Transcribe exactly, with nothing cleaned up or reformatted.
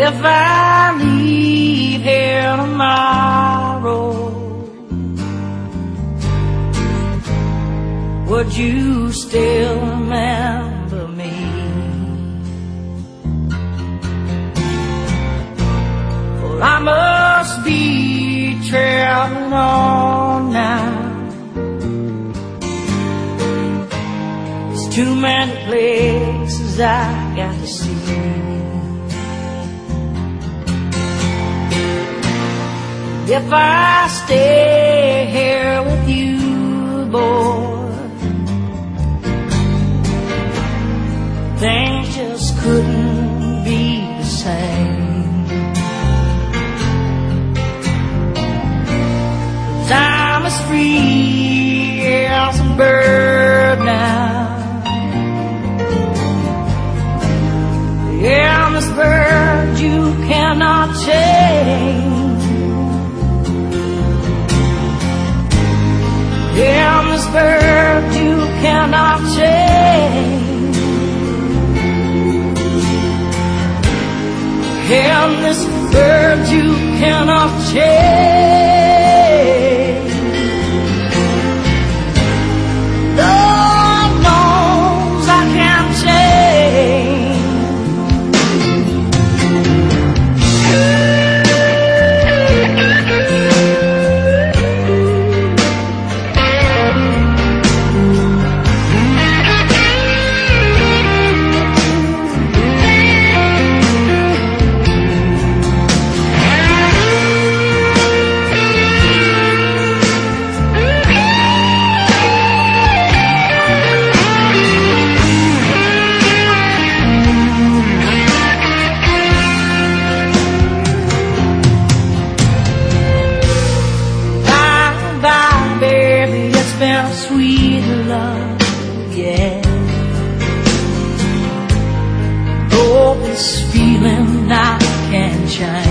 If I leave here tomorrow, would you still remember me? For I must be traveling on now. There's too many places I got to see. If I stay here with you, boy, things just couldn't be the same. 'Cause I'm as free as a bird now. Yeah, I'm this bird you cannot tame. Yeah, I'm this bird you cannot tame. Yeah, I'm this bird you cannot tame. Lord knows I can't tame. Been sweet love, yeah. Oh, this feeling I can't change.